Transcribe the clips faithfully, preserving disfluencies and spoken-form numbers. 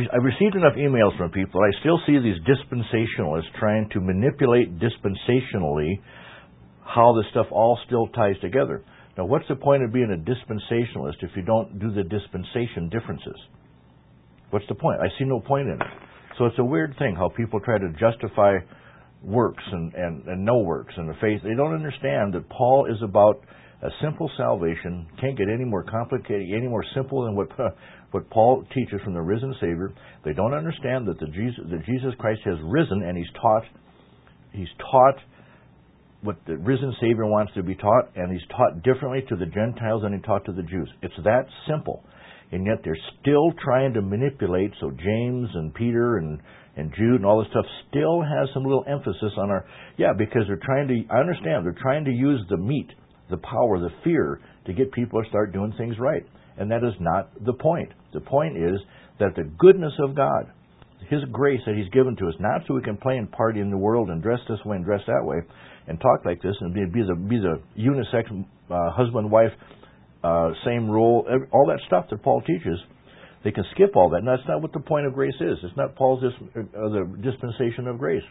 I've received enough emails from people. I still see these dispensationalists trying to manipulate dispensationally how this stuff all still ties together. Now, what's the point of being a dispensationalist if you don't do the dispensation differences? What's the point? I see no point in it. So it's a weird thing how people try to justify works and, and, and no works and the faith. They don't understand that Paul is about a simple salvation. Can't get any more complicated, any more simple than what what Paul teaches from the risen Savior. They don't understand that the Jesus that Jesus Christ has risen, and he's taught he's taught what the risen Savior wants to be taught, and he's taught differently to the Gentiles than he taught to the Jews. It's that simple. And yet they're still trying to manipulate, so James and Peter and, and Jude and all this stuff still has some little emphasis on our, yeah, because they're trying to, I understand, they're trying to use the meat, the power, the fear, to get people to start doing things right. And that is not the point. The point is that the goodness of God, His grace that He's given to us, not so we can play and party in the world and dress this way and dress that way and talk like this and be, be the be the unisex uh, husband, wife, uh, same rule, every, all that stuff that Paul teaches. They can skip all that. And that's not what the point of grace is. It's not Paul's dis, uh, the dispensation of grace.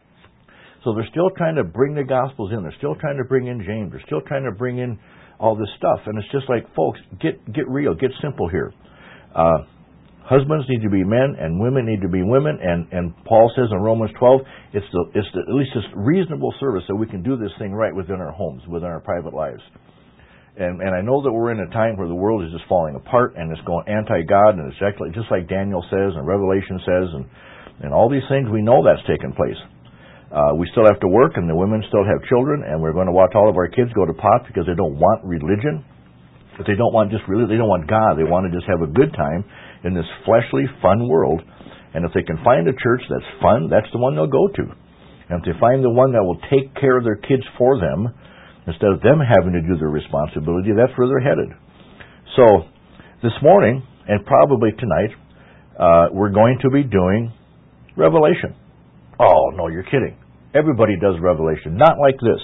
So they're still trying to bring the Gospels in. They're still trying to bring in James. They're still trying to bring in all this stuff. And it's just like, folks, get get real, get simple here. Uh, husbands need to be men, and women need to be women. And, and Paul says in Romans twelve, it's the it's the, at least this reasonable service that we can do this thing right within our homes, within our private lives. And and I know that we're in a time where the world is just falling apart and it's going anti-God, and it's actually just like Daniel says and Revelation says, and, and all these things, we know that's taken place. Uh, we still have to work, and the women still have children, and we're going to watch all of our kids go to pot because they don't want religion. But they don't want just really, they don't want God. They want to just have a good time in this fleshly, fun world. And if they can find a church that's fun, that's the one they'll go to. And if they find the one that will take care of their kids for them, instead of them having to do their responsibility, that's where they're headed. So, this morning, and probably tonight, uh, we're going to be doing Revelation. Oh, no, you're kidding. Everybody does Revelation. Not like this.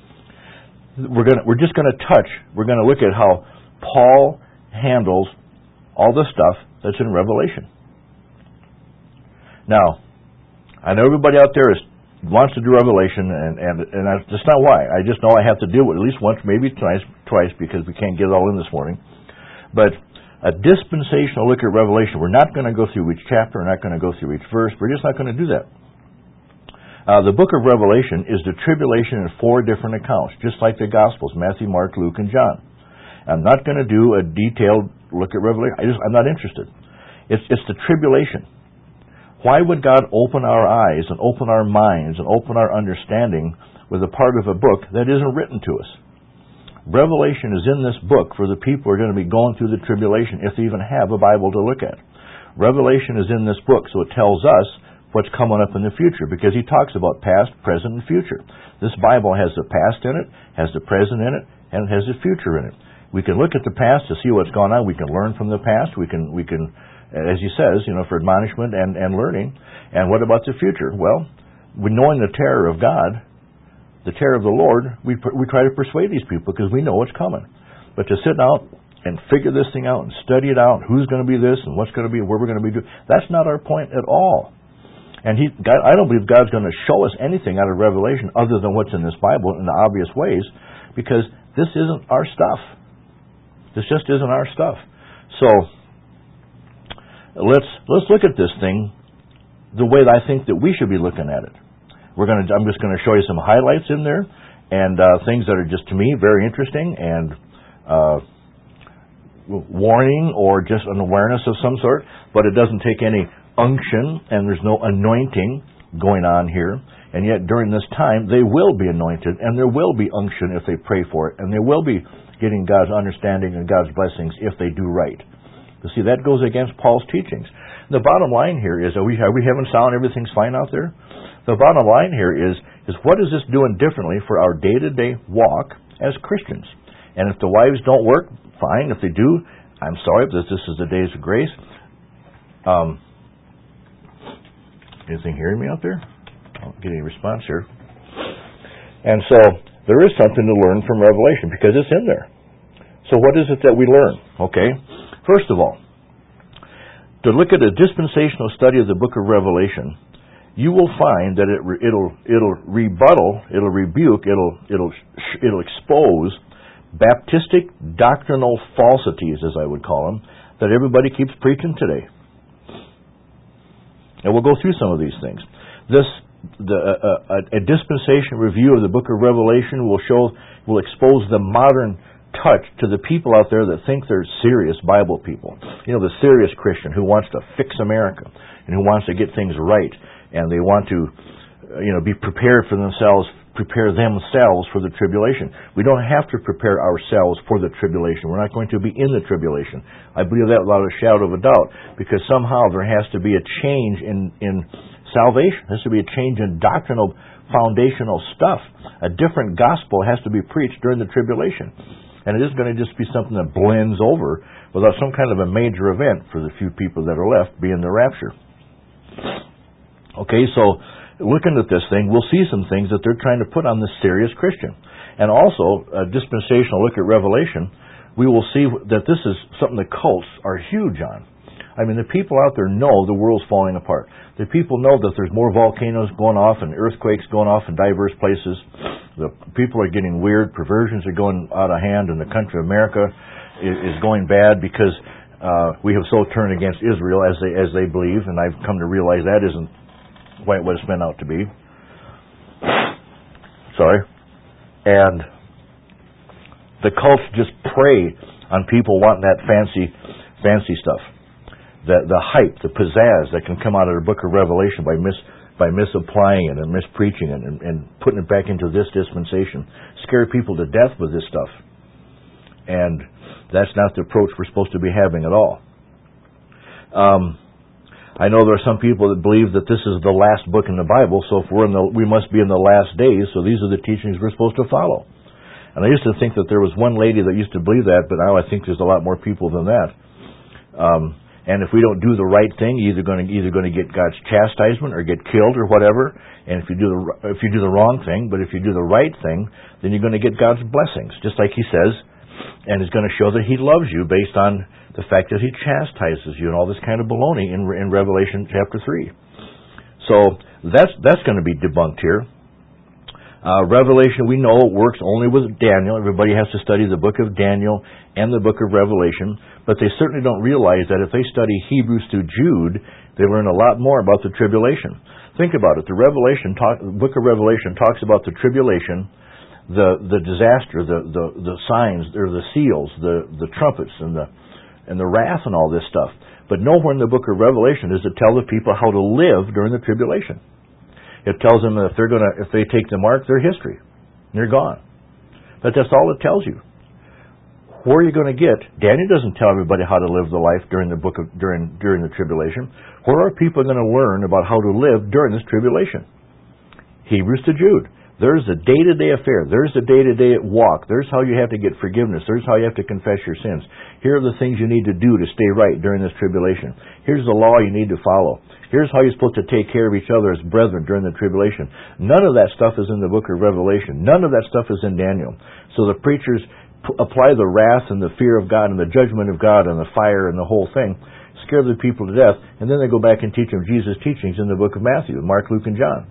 We're gonna, we're just going to touch, we're going to look at how Paul handles all the stuff that's in Revelation. Now, I know everybody out there is wants to do Revelation, and and, and that's just not why. I just know I have to do it at least once, maybe twice, twice, because we can't get it all in this morning. But a dispensational look at Revelation, we're not going to go through each chapter, we're not going to go through each verse, we're just not going to do that. Uh, the book of Revelation is the tribulation in four different accounts, just like the Gospels, Matthew, Mark, Luke, and John. I'm not going to do a detailed look at Revelation. I just, I'm not interested. It's, it's the tribulation. Why would God open our eyes and open our minds and open our understanding with a part of a book that isn't written to us? Revelation is in this book for the people who are going to be going through the tribulation, if they even have a Bible to look at. Revelation is in this book, so it tells us what's coming up in the future, because he talks about past, present, and future. This Bible has the past in it, has the present in it, and it has the future in it. We can look at the past to see what's gone on. We can learn from the past. We can, we can, as he says, you know, for admonishment and, and learning. And what about the future? Well, we knowing the terror of God, the terror of the Lord, we we try to persuade these people because we know what's coming. But to sit out and figure this thing out and study it out, who's going to be this and what's going to be, where we're going to be doing, that's not our point at all. And he, God, I don't believe God's going to show us anything out of Revelation other than what's in this Bible in the obvious ways, because this isn't our stuff. This just isn't our stuff. So let's let's look at this thing the way that I think that we should be looking at it. We're going to. I'm just going to show you some highlights in there and uh, things that are just to me very interesting and uh, warning or just an awareness of some sort. But it doesn't take any unction, and there's no anointing going on here. And yet during this time, they will be anointed, and there will be unction if they pray for it, and they will be getting God's understanding and God's blessings if they do right. You see, that goes against Paul's teachings. The bottom line here is, are we, are we having sound, everything's fine out there? The bottom line here is, is what is this doing differently for our day-to-day walk as Christians? And if the wives don't work, fine. If they do, I'm sorry, but this is the days of grace. Um, anything hearing me out there? I don't get any response here. And so there is something to learn from Revelation because it's in there. So what is it that we learn? Okay, first of all, to look at a dispensational study of the book of Revelation, you will find that it re, it'll it'll rebuttal, it'll rebuke, it'll it'll it'll expose Baptistic doctrinal falsities, as I would call them, that everybody keeps preaching today. And we'll go through some of these things. This the uh, a, a dispensation review of the book of Revelation will show will expose the modern touch to the people out there that think they're serious Bible people. You know, the serious Christian who wants to fix America and who wants to get things right, and they want to, you know, be prepared for themselves, prepare themselves for the tribulation. We don't have to prepare ourselves for the tribulation. We're not going to be in the tribulation. I believe that without a shadow of a doubt, because somehow there has to be a change in, in salvation. There has to be a change in doctrinal, foundational stuff. A different gospel has to be preached during the tribulation. And it isn't going to just be something that blends over without some kind of a major event for the few people that are left, being the rapture. Okay, so looking at this thing, we'll see some things that they're trying to put on the serious Christian. And also, a dispensational look at Revelation, we will see that this is something the cults are huge on. I mean, the people out there know the world's falling apart. The people know that there's more volcanoes going off and earthquakes going off in diverse places. The people are getting weird. Perversions are going out of hand, and the country of America is, is going bad because uh, we have so turned against Israel as they as they believe, and I've come to realize that isn't quite what it's meant out to be. Sorry. And the cults just prey on people wanting that fancy, fancy stuff. The the hype, the pizzazz that can come out of the book of Revelation by mis by misapplying it and mispreaching it and, and putting it back into this dispensation, scare people to death with this stuff. And that's not the approach we're supposed to be having at all. Um, I know there are some people that believe that this is the last book in the Bible, so if we're in the, we must be in the last days, so these are the teachings we're supposed to follow. And I used to think that there was one lady that used to believe that, but now I think there's a lot more people than that. Um, And if we don't do the right thing, you're either going to either going to get God's chastisement or get killed or whatever. And if you do the if you do the wrong thing, but if you do the right thing, then you're going to get God's blessings, just like He says, and He's going to show that He loves you based on the fact that He chastises you and all this kind of baloney in in Revelation chapter three. So that's that's going to be debunked here. Uh, Revelation, we know, works only with Daniel. Everybody has to study the book of Daniel and the book of Revelation, but they certainly don't realize that if they study Hebrews through Jude, they learn a lot more about the tribulation. Think about it. The Revelation talk, the book of Revelation talks about the tribulation, the the disaster, the the, the signs, or the seals, the the trumpets, and the and the wrath, and all this stuff. But nowhere in the book of Revelation does it tell the people how to live during the tribulation. It tells them that if they're gonna, if they take the mark, they're history. They're gone. But that's all it tells you. Where are you going to get? Daniel doesn't tell everybody how to live the life during the book of during during the tribulation. Where are people going to learn about how to live during this tribulation? Hebrews to Jude. There's a day-to-day affair. There's a day-to-day walk. There's how you have to get forgiveness. There's how you have to confess your sins. Here are the things you need to do to stay right during this tribulation. Here's the law you need to follow. Here's how you're supposed to take care of each other as brethren during the tribulation. None of that stuff is in the book of Revelation. None of that stuff is in Daniel. So the preachers p- apply the wrath and the fear of God and the judgment of God and the fire and the whole thing, scare the people to death, and then they go back and teach them Jesus' teachings in the book of Matthew, Mark, Luke, and John.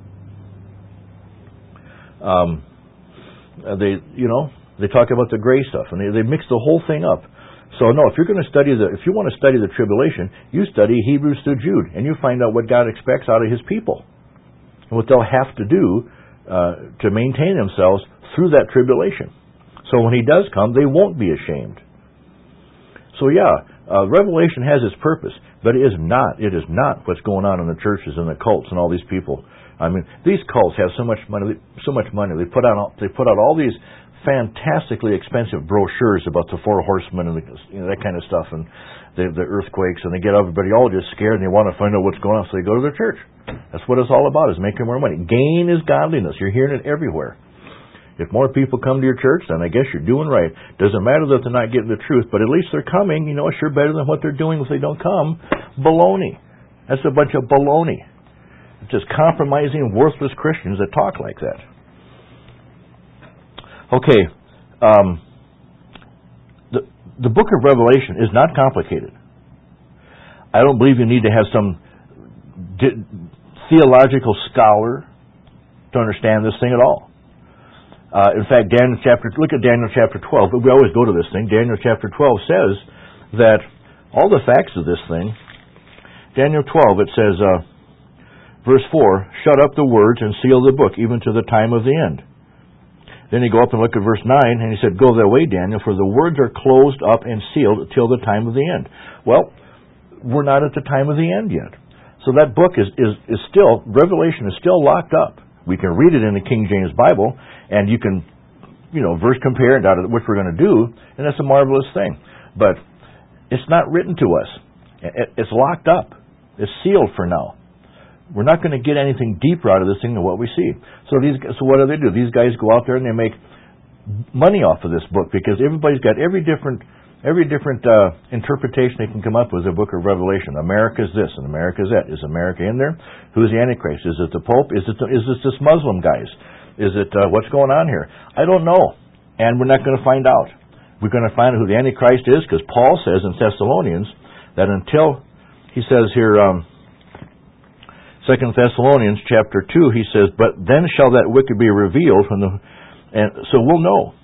Um, they, you know, they talk about the gray stuff, and they, they mix the whole thing up. So no, if you're going to study the, if you want to study the tribulation, you study Hebrews through Jude, and you find out what God expects out of His people, and what they'll have to do uh, to maintain themselves through that tribulation. So when He does come, they won't be ashamed. So yeah, uh, Revelation has its purpose, but it is not. It is not what's going on in the churches and the cults and all these people. I mean, these cults have so much money. So much money. They put out. They put out all these fantastically expensive brochures about the four horsemen and the, you know, that kind of stuff, and the, the earthquakes, and they get everybody all just scared, and they want to find out what's going on, so they go to their church. That's what it's all about, is making more money. Gain is godliness. You're hearing it everywhere. If more people come to your church, then I guess you're doing right. Doesn't matter that they're not getting the truth, but at least they're coming. You know, it's sure better than what they're doing if they don't come. Baloney. That's a bunch of baloney. It's just compromising, worthless Christians that talk like that. Okay, um, the the book of Revelation is not complicated. I don't believe you need to have some di- theological scholar to understand this thing at all. Uh, in fact, Daniel chapter, look at Daniel chapter twelve. We always go to this thing. Daniel chapter twelve says that all the facts of this thing, Daniel twelve, it says, uh, verse four, shut up the words and seal the book, even to the time of the end. Then you go up and look at verse nine, and he said, go that way, Daniel, for the words are closed up and sealed till the time of the end. Well, we're not at the time of the end yet. So that book is, is, is still, Revelation is still locked up. We can read it in the King James Bible, and you can, you know, verse compare it out of which we're going to do, and that's a marvelous thing. But it's not written to us. It's locked up. It's sealed for now. We're not going to get anything deeper out of this thing than what we see. So these, so what do they do? These guys go out there and they make money off of this book because everybody's got every different every different uh, interpretation they can come up with of the book of Revelation. America's this and America's that. Is America in there? Who's the Antichrist? Is it the Pope? Is it the, is it this Muslim guys? Is it uh, what's going on here? I don't know, and we're not going to find out. We're going to find out who the Antichrist is because Paul says in Thessalonians that until he says here. Um, Second Thessalonians chapter two, he says, but then shall that wicked be revealed from the, and so we'll know.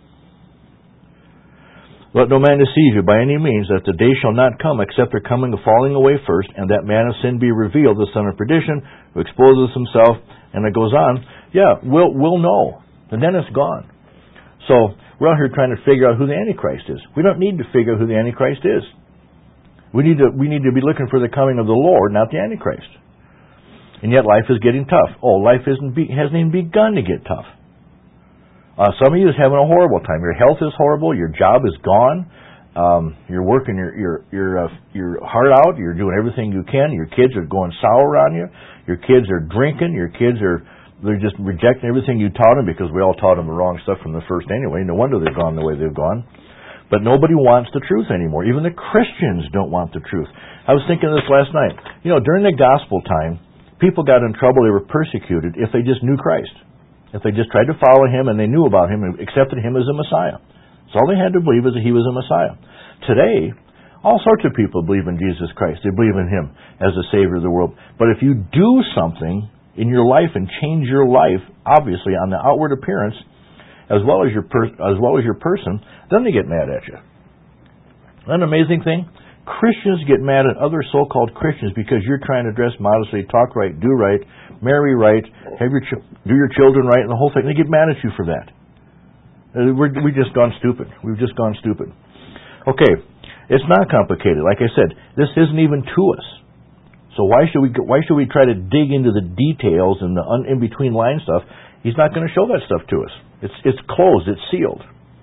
Let no man deceive you by any means, that the day shall not come except there coming a falling away first, and that man of sin be revealed, the son of perdition, who exposes himself, and it goes on. Yeah, we'll we'll know, and then it's gone. So we're out here trying to figure out who the Antichrist is. We don't need to figure out who the Antichrist is. We need to we need to be looking for the coming of the Lord, not the Antichrist. And yet life is getting tough. Oh, life isn't be, hasn't even begun to get tough. Uh, some of you is having a horrible time. Your health is horrible. Your job is gone. Um, you're working your your your uh, your heart out. You're doing everything you can. Your kids are going sour on you. Your kids are drinking. Your kids are they're just rejecting everything you taught them because we all taught them the wrong stuff from the first anyway. No wonder they've gone the way they've gone. But nobody wants the truth anymore. Even the Christians don't want the truth. I was thinking of this last night. You know, during the gospel time, people got in trouble, they were persecuted if they just knew Christ. If they just tried to follow Him and they knew about Him and accepted Him as a Messiah. So all they had to believe is that He was a Messiah. Today, all sorts of people believe in Jesus Christ. They believe in Him as the Savior of the world. But if you do something in your life and change your life, obviously on the outward appearance, as well as your per- as well as your person, then they get mad at you. Isn't that an amazing thing? Christians get mad at other so-called Christians because you're trying to dress modestly, talk right, do right, marry right, have your ch- do your children right, and the whole thing. They get mad at you for that. Uh, we're, we've just gone stupid. We've just gone stupid. Okay, it's not complicated. Like I said, this isn't even to us. So why should we why should we try to dig into the details and the un, in between line stuff? He's not going to show that stuff to us. It's it's closed. It's sealed.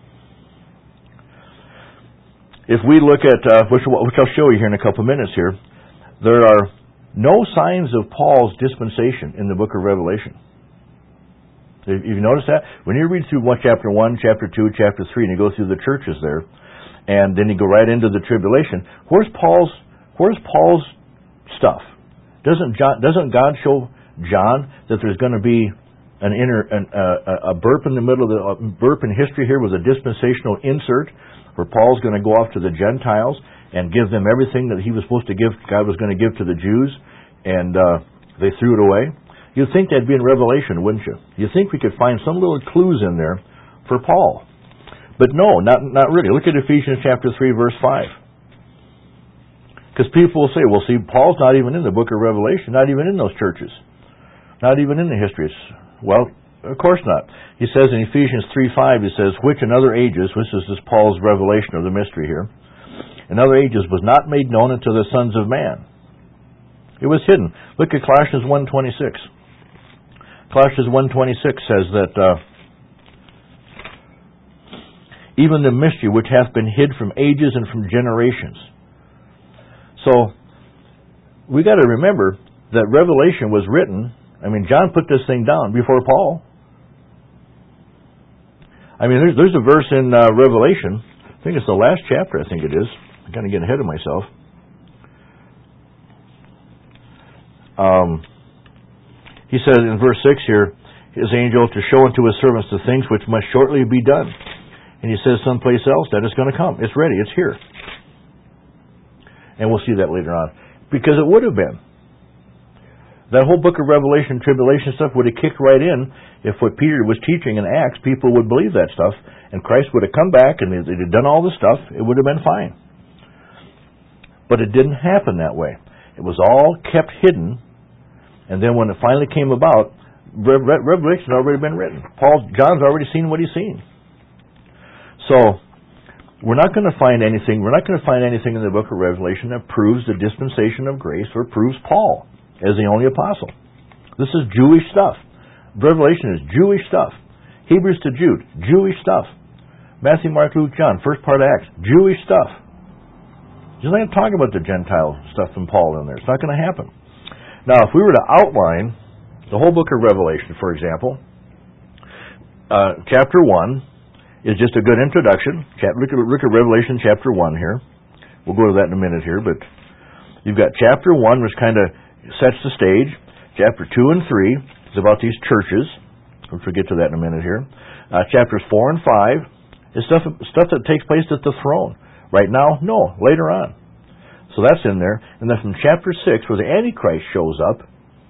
If we look at, uh, which, which I'll show you here in a couple of minutes here, there are no signs of Paul's dispensation in the book of Revelation. Have you noticed that? When you read through one, chapter one, chapter two, chapter three, and you go through the churches there, and then you go right into the tribulation, where's Paul's where's Paul's stuff? Doesn't John, doesn't God show John that there's going to be an inner an, uh, a burp in the middle of the uh, burp in history here with a dispensational insert? Where Paul's going to go off to the Gentiles and give them everything that he was supposed to give, God was going to give to the Jews, and uh, they threw it away. You'd think that'd be in Revelation, wouldn't you? You'd think we could find some little clues in there for Paul. But no, not not really. Look at Ephesians chapter three, verse five. Because people will say, well, see, Paul's not even in the book of Revelation, not even in those churches, not even in the histories. Well, of course not. He says in Ephesians three five, he says, which in other ages, which is this Paul's revelation of the mystery here, in other ages was not made known unto the sons of man. It was hidden. Look at Colossians one twenty-six. Colossians one twenty-six says that uh, even the mystery which hath been hid from ages and from generations. So we got to remember that Revelation was written. I mean, John put this thing down before Paul. I mean, there's, there's a verse in uh, Revelation. I think it's the last chapter. I think it is. I'm kind of getting ahead of myself. Um, he says in verse six here, his angel to show unto his servants the things which must shortly be done. And he says someplace else that it's going to come. It's ready. It's here. And we'll see that later on. Because it would have been. That whole book of Revelation, tribulation stuff would have kicked right in if what Peter was teaching in Acts, people would believe that stuff, and Christ would have come back and they'd have done all the stuff, it would have been fine. But it didn't happen that way. It was all kept hidden, and then when it finally came about, Re- Re- Revelation had already been written. Paul, John's already seen what he's seen. So, we're not going to find anything, we're not going to find anything in the book of Revelation that proves the dispensation of grace or proves Paul as the only apostle. This is Jewish stuff. Revelation is Jewish stuff. Hebrews to Jude, Jewish stuff. Matthew, Mark, Luke, John, first part of Acts, Jewish stuff. He's not going to talk about the Gentile stuff from Paul in there. It's not going to happen. Now, if we were to outline the whole book of Revelation, for example, uh, chapter one is just a good introduction. Look at, look at Revelation chapter one here. We'll go to that in a minute here, but you've got chapter one, which kind of sets the stage. Chapter two and three is about these churches. We'll get to that in a minute here. Uh, chapters four and five is stuff, stuff that takes place at the throne. Right now? No, later on. So that's in there. And then from chapter six, where the Antichrist shows up,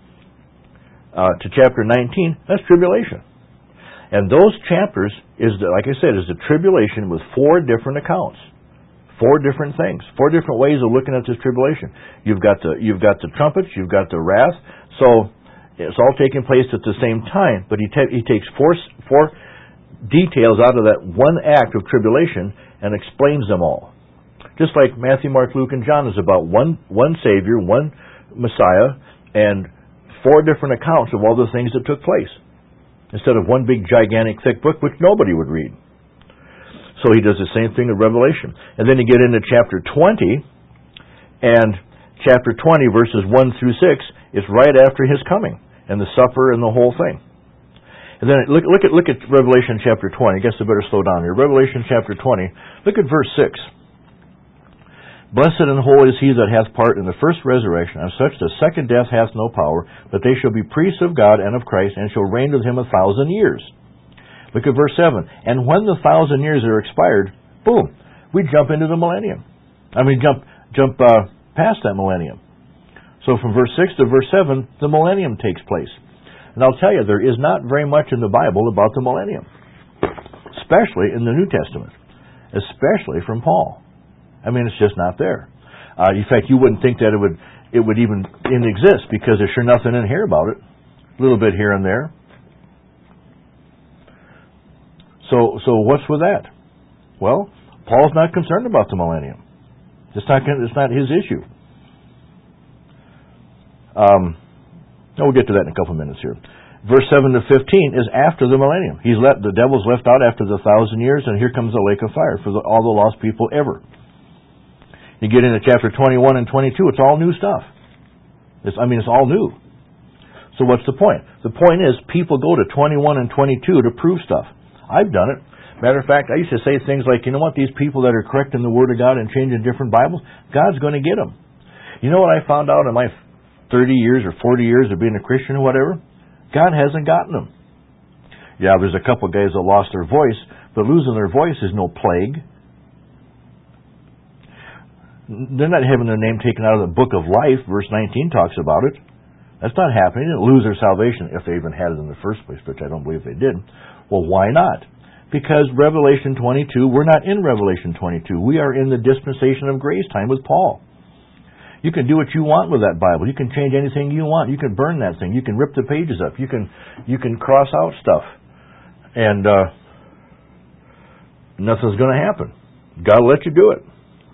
uh, to chapter nineteen, that's tribulation. And those chapters, is the, like I said, is the tribulation with four different accounts. Four different things. Four different ways of looking at this tribulation. You've got the you've got the trumpets, you've got the wrath. So it's all taking place at the same time, but he, ta- he takes four, four details out of that one act of tribulation and explains them all. Just like Matthew, Mark, Luke, and John is about one one Savior, one Messiah, and four different accounts of all the things that took place, instead of one big, gigantic, thick book, which nobody would read. So he does the same thing in Revelation. And then you get into chapter twenty, and chapter twenty, verses one through six, is right after his coming, and the supper and the whole thing. And then look, look at look at Revelation chapter twenty. I guess I better slow down here. Revelation chapter twenty, look at verse six. Blessed and holy is he that hath part in the first resurrection, and such the second death hath no power, but they shall be priests of God and of Christ, and shall reign with him a thousand years. Look at verse seven. And when the thousand years are expired, boom, we jump into the millennium. I mean, jump jump uh, past that millennium. So from verse six to verse seven, the millennium takes place. And I'll tell you, there is not very much in the Bible about the millennium, especially in the New Testament, especially from Paul. I mean, it's just not there. Uh, in fact, you wouldn't think that it would it would even, even exist, because there's sure nothing in here about it. A little bit here and there. So, so what's with that? Well, Paul's not concerned about the millennium. It's not it's not his issue. Um, we'll get to that in a couple of minutes here. Verse seven to fifteen is after the millennium. He's let the devil's left out after the thousand years, and here comes the lake of fire for the, all the lost people ever. You get into chapter twenty-one and twenty-two, it's all new stuff. It's, I mean, it's all new. So what's the point? The point is, people go to twenty-one and twenty-two to prove stuff. I've done it. Matter of fact, I used to say things like, you know what, these people that are correcting the Word of God and changing different Bibles, God's going to get them. You know what I found out in my thirty years or forty years of being a Christian or whatever? God hasn't gotten them. Yeah, there's a couple guys that lost their voice, but losing their voice is no plague. They're not having their name taken out of the book of life. Verse nineteen talks about it. That's not happening. They didn't lose their salvation if they even had it in the first place, which I don't believe they did. Well, why not? Because Revelation twenty-two, we're not in Revelation twenty-two. We are in the dispensation of grace time with Paul. You can do what you want with that Bible. You can change anything you want. You can burn that thing. You can rip the pages up. You can you can cross out stuff. And uh, nothing's going to happen. God will let you do it.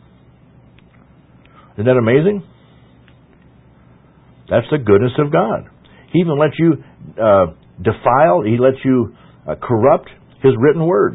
Isn't that amazing? That's the goodness of God. He even lets you uh, defile, He lets you uh, corrupt His written word.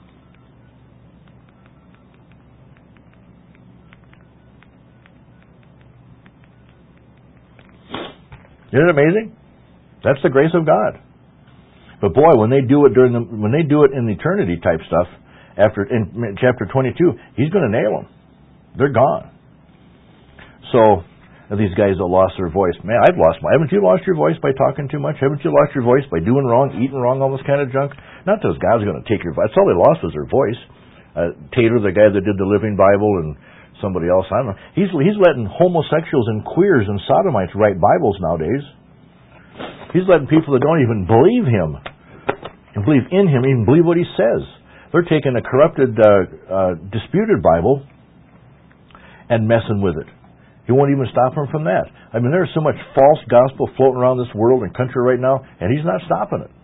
Isn't it amazing? That's the grace of God. But boy, when they do it during the, when they do it in eternity type stuff, after in chapter twenty-two, He's going to nail them. They're gone. So, these guys that lost their voice, man, I've lost my. Haven't you lost your voice by talking too much? Haven't you lost your voice by doing wrong, eating wrong, all this kind of junk? Not those guys are going to take your voice. That's all they lost was their voice. Uh, Tater, the guy that did the Living Bible, and somebody else. I don't know. He's he's letting homosexuals and queers and sodomites write Bibles nowadays. He's letting people that don't even believe him and believe in him even believe what he says. They're taking a corrupted, uh, uh, disputed Bible and messing with it. He won't even stop them from that. I mean, there's so much false gospel floating around this world and country right now, and he's not stopping it.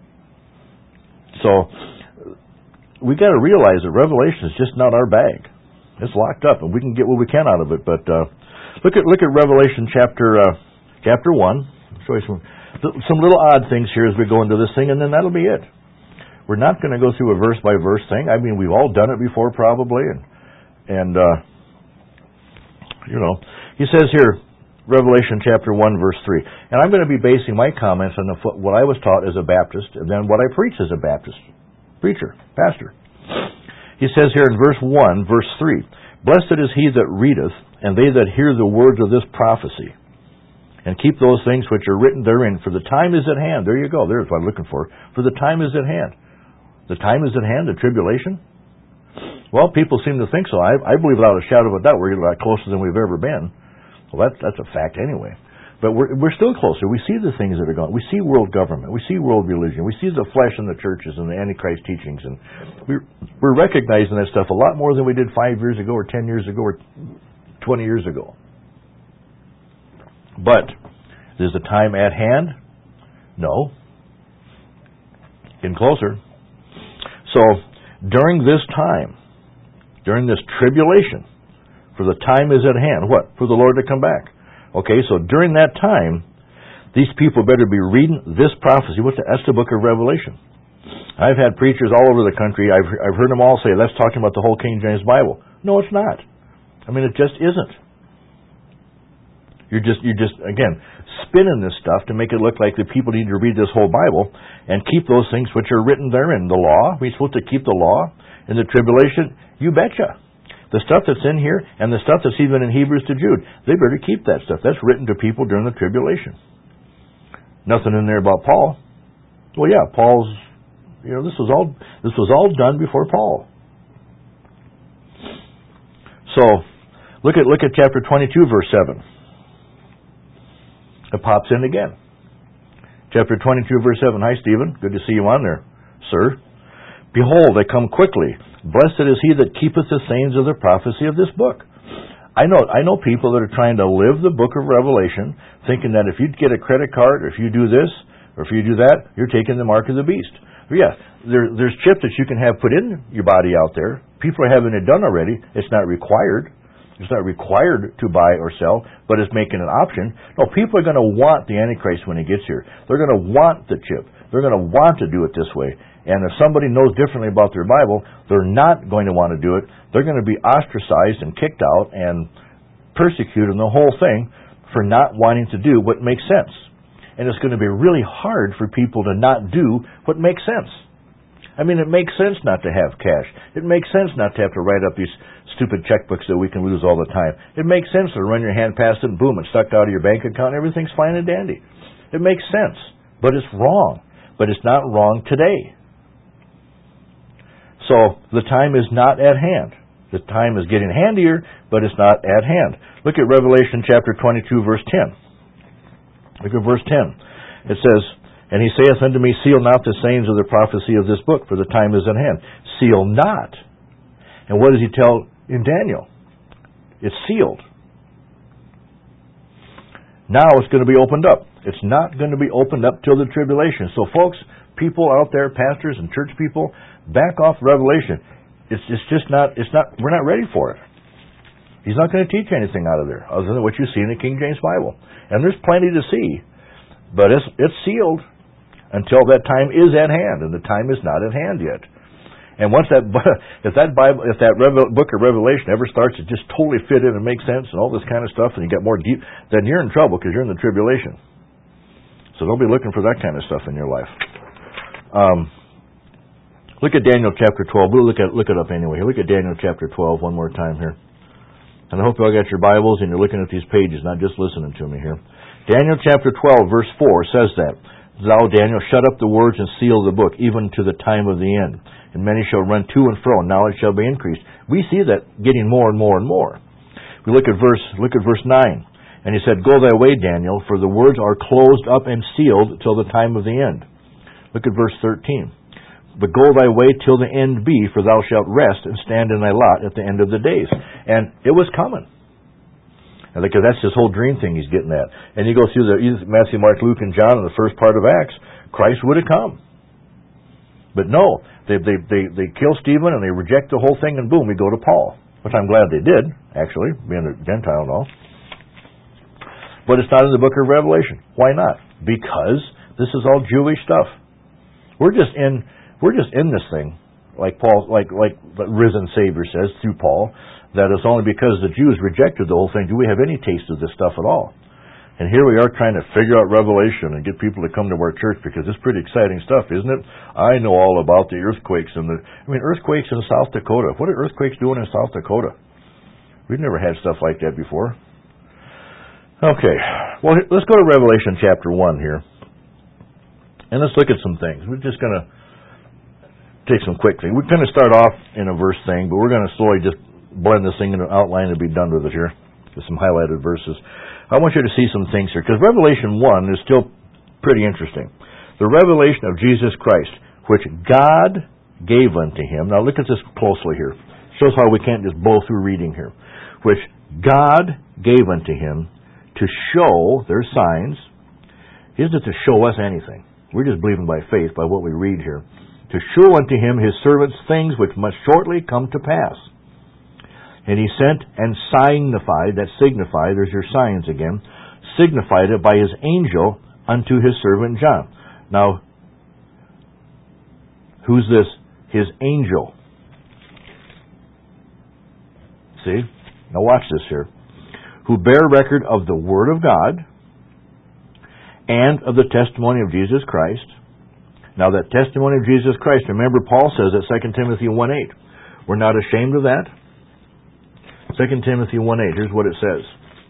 So we got to realize that Revelation is just not our bag. It's locked up, and we can get what we can out of it. But uh, look at look at Revelation chapter uh, chapter one. I'll show you some some little odd things here as we go into this thing, and then that'll be it. We're not going to go through a verse by verse thing. I mean, we've all done it before, probably, and and uh, you know, he says here, Revelation chapter one, verse three, and I'm going to be basing my comments on the, what I was taught as a Baptist, and then what I preach as a Baptist preacher, pastor. He says here in verse one, verse three, "Blessed is he that readeth, and they that hear the words of this prophecy, and keep those things which are written therein, for the time is at hand." There you go. There's what I'm looking for. For the time is at hand. The time is at hand, the tribulation? Well, people seem to think so. I, I believe without a shadow of a doubt we're a lot closer than we've ever been. Well, that's, that's a fact anyway. But we're, we're still closer. We see the things that are going. We see world government. We see world religion. We see the flesh in the churches and the Antichrist teachings. And we're, we're recognizing that stuff a lot more than we did five years ago or ten years ago or twenty years ago. But is the time at hand? No. Getting closer. So during this time, during this tribulation, for the time is at hand. What? For the Lord to come back. Okay, so during that time, these people better be reading this prophecy. What's the, that's the book of Revelation. I've had preachers all over the country. I've I've heard them all say, that's talking about the whole King James Bible. No, it's not. I mean, it just isn't. You're just, you're just, again, spinning this stuff to make it look like the people need to read this whole Bible and keep those things which are written therein. The law, we're supposed to keep the law in the tribulation. You betcha. The stuff that's in here and the stuff that's even in Hebrews to Jude, they better keep that stuff. That's written to people during the tribulation. Nothing in there about Paul. Well, yeah, Paul's, you know, this was all this was all done before Paul. So, look at look at chapter twenty-two, verse seven. It pops in again. Chapter twenty-two, verse seven. Hi, Stephen. Good to see you on there, sir. "Behold, I come quickly. Blessed is he that keepeth the sayings of the prophecy of this book." I know I know people that are trying to live the book of Revelation, thinking that if you get a credit card, or if you do this, or if you do that, you're taking the mark of the beast. But yeah, there, there's chips that you can have put in your body out there. People are having it done already. It's not required. It's not required to buy or sell, but it's making an option. No, people are going to want the Antichrist when he gets here. They're going to want the chip. They're going to want to do it this way. And if somebody knows differently about their Bible, they're not going to want to do it. They're going to be ostracized and kicked out and persecuted and the whole thing for not wanting to do what makes sense. And it's going to be really hard for people to not do what makes sense. I mean, it makes sense not to have cash. It makes sense not to have to write up these stupid checkbooks that we can lose all the time. It makes sense to run your hand past it and boom, it's sucked out of your bank account and everything's fine and dandy. It makes sense, but it's wrong. But it's not wrong today. So the time is not at hand. The time is getting handier, but it's not at hand. Look at Revelation chapter twenty-two, verse ten. Look at verse ten. It says, "And he saith unto me, Seal not the sayings of the prophecy of this book, for the time is at hand." Seal not. And what does he tell in Daniel? It's sealed. Now it's going to be opened up. It's not going to be opened up till the tribulation. So folks, people out there, pastors and church people, back off Revelation. It's, it's just not, it's not, we're not ready for it. He's not going to teach anything out of there other than what you see in the King James Bible. And there's plenty to see. But it's, it's sealed until that time is at hand, and the time is not at hand yet. And once that, if that Bible, if that Revel, book of Revelation ever starts to just totally fit in and make sense and all this kind of stuff, and you get more deep, then you're in trouble because you're in the tribulation. So don't be looking for that kind of stuff in your life. Um, look at Daniel chapter twelve. We'll look at look it up anyway. Look at Daniel chapter twelve one more time here. And I hope you all got your Bibles and you're looking at these pages, not just listening to me here. Daniel chapter twelve, verse four says that, "Thou, Daniel, shut up the words and seal the book, even to the time of the end. And many shall run to and fro, and knowledge shall be increased." We see that getting more and more and more. We look at verse, look at verse nine. And he said, Go thy way, Daniel, for the words are closed up and sealed till the time of the end. Look at verse thirteen. But go thy way till the end be, for thou shalt rest and stand in thy lot at the end of the days. And it was coming. And because that's this whole dream thing he's getting at. And you go through the Matthew, Mark, Luke, and John in the first part of Acts, Christ would have come. But no, they, they, they, they kill Stephen and they reject the whole thing, and boom, we go to Paul. Which I'm glad they did, actually, being a Gentile and all. But it's not in the book of Revelation. Why not? Because this is all Jewish stuff. We're just in we're just in this thing, like Paul like like the risen Savior says through Paul, that it's only because the Jews rejected the whole thing do we have any taste of this stuff at all. And here we are trying to figure out Revelation and get people to come to our church because it's pretty exciting stuff, isn't it? I know all about the earthquakes and the I mean earthquakes in South Dakota. What are earthquakes doing in South Dakota? We've never had stuff like that before. Okay, well, let's go to Revelation chapter one here. And let's look at some things. We're just going to take some quick things. We're going to start off in a verse thing, but we're going to slowly just blend this thing into an outline and be done with it here. With some highlighted verses. I want you to see some things here, because Revelation one is still pretty interesting. The revelation of Jesus Christ, which God gave unto him. Now look at this closely here. Shows how we can't just blow through reading here. Which God gave unto him to show their signs. He isn't to show us anything. We're just believing by faith, by what we read here. To show unto him his servants things which must shortly come to pass. And he sent and signified, that signified, there's your signs again, signified it by his angel unto his servant John. Now, who's this? His angel. See? Now watch this here. Who bear record of the Word of God and of the testimony of Jesus Christ. Now that testimony of Jesus Christ, remember Paul says at Second Timothy one eight, we're not ashamed of that. Second Timothy one eight, here's what it says.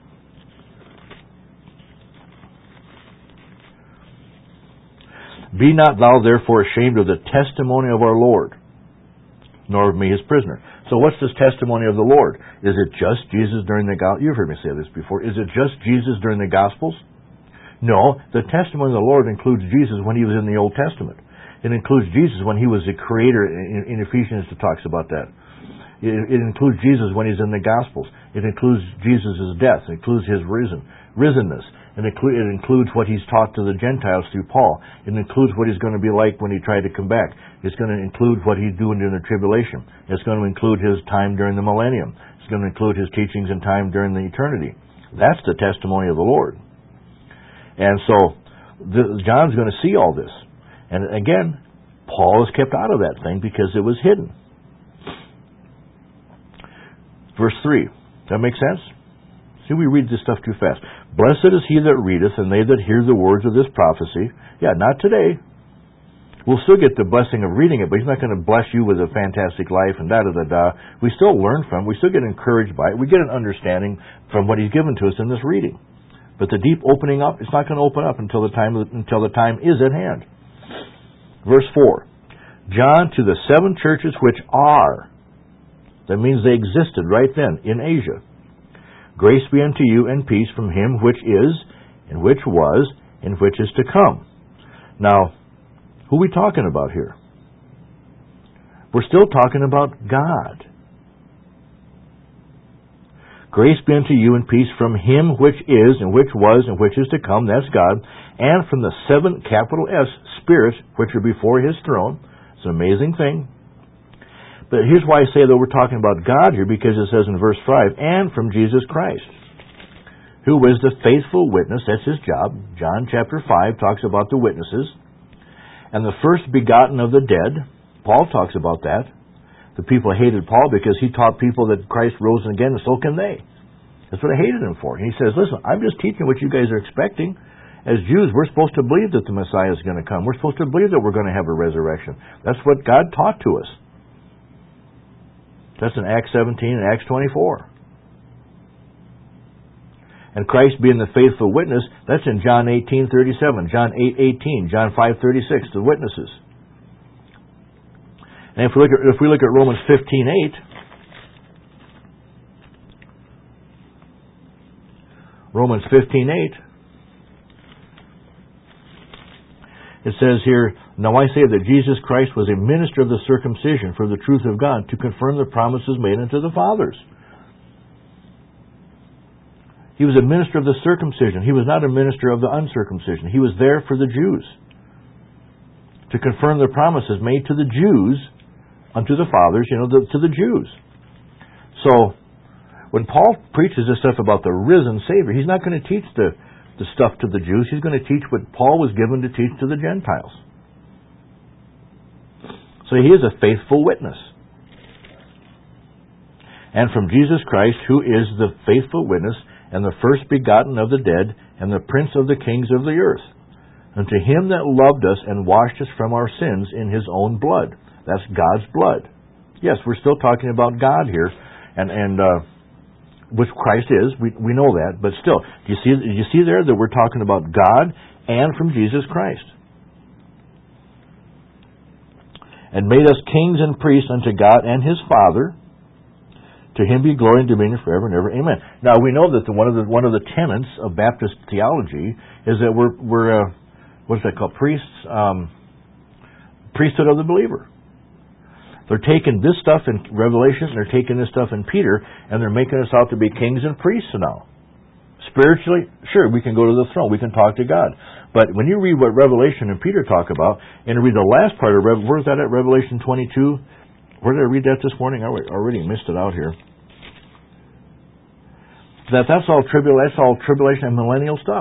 Be not thou therefore ashamed of the testimony of our Lord, nor of me his prisoner. So what's this testimony of the Lord? Is it just Jesus during the Gospels? You've heard me say this before. Is it just Jesus during the Gospels? No, the testimony of the Lord includes Jesus when he was in the Old Testament. It includes Jesus when he was the creator. In, in Ephesians it talks about that. It, it includes Jesus when he's in the Gospels. It includes Jesus' death. It includes his risen, risenness. It, inclu- it includes what he's taught to the Gentiles through Paul. It includes what he's going to be like when he tried to come back. It's going to include what he's doing during the tribulation. It's going to include his time during the millennium. It's going to include his teachings and time during the eternity. That's the testimony of the Lord. And so the, John's going to see all this. And again, Paul is kept out of that thing because it was hidden. Verse three. Does that make sense? See, we read this stuff too fast. Blessed is he that readeth, and they that hear the words of this prophecy. Yeah, not today. We'll still get the blessing of reading it, but he's not going to bless you with a fantastic life and da-da-da-da. We still learn from it. We still get encouraged by it. We get an understanding from what he's given to us in this reading. But the deep opening up, it's not going to open up until the time until the time is at hand. Verse four. John to the seven churches which are. That means they existed right then in Asia. Grace be unto you and peace from him which is, and which was, and which is to come. Now, who are we talking about here? We're still talking about God. Grace be unto you and peace from him which is, and which was, and which is to come, that's God, and from the seven, capital S, spirits which are before his throne. It's an amazing thing. But here's why I say that we're talking about God here, because it says in verse five, and from Jesus Christ, who is the faithful witness, that's his job. John chapter five talks about the witnesses. And the first begotten of the dead, Paul talks about that. The people hated Paul because he taught people that Christ rose again, and so can they. That's what I hated him for. And he says, listen, I'm just teaching what you guys are expecting. As Jews, we're supposed to believe that the Messiah is going to come. We're supposed to believe that we're going to have a resurrection. That's what God taught to us. That's in Acts seventeen and Acts twenty-four. And Christ being the faithful witness, that's in John eighteen thirty-seven, John eight eighteen, John five thirty-six, the witnesses. And if we look at, if we look at Romans fifteen eight, Romans fifteen eight. It says here, now I say that Jesus Christ was a minister of the circumcision for the truth of God to confirm the promises made unto the fathers. He was a minister of the circumcision. He was not a minister of the uncircumcision. He was there for the Jews to confirm the promises made to the Jews unto the fathers, you know, the, to the Jews. So, when Paul preaches this stuff about the risen Savior, he's not going to teach the, the stuff to the Jews. He's going to teach what Paul was given to teach to the Gentiles. So he is a faithful witness. And from Jesus Christ, who is the faithful witness, and the first begotten of the dead, and the prince of the kings of the earth, unto him that loved us and washed us from our sins in his own blood. That's God's blood. Yes, we're still talking about God here, and and uh, which Christ is. We we know that, but still, do you see? Do you see there that we're talking about God and from Jesus Christ, and made us kings and priests unto God and His Father. To Him be glory and dominion forever and ever. Amen. Now we know that the, one of the one of the tenets of Baptist theology is that we're we're uh, what's that called? Priests, um, priesthood of the believer. They're taking this stuff in Revelation, they're taking this stuff in Peter, and they're making us out to be kings and priests now. Spiritually, sure, we can go to the throne, we can talk to God. But when you read what Revelation and Peter talk about, and read the last part of Revelation, where's that at? Revelation twenty-two. Where did I read that this morning? I already missed it out here. That that's all tribul that's all tribulation and millennial stuff.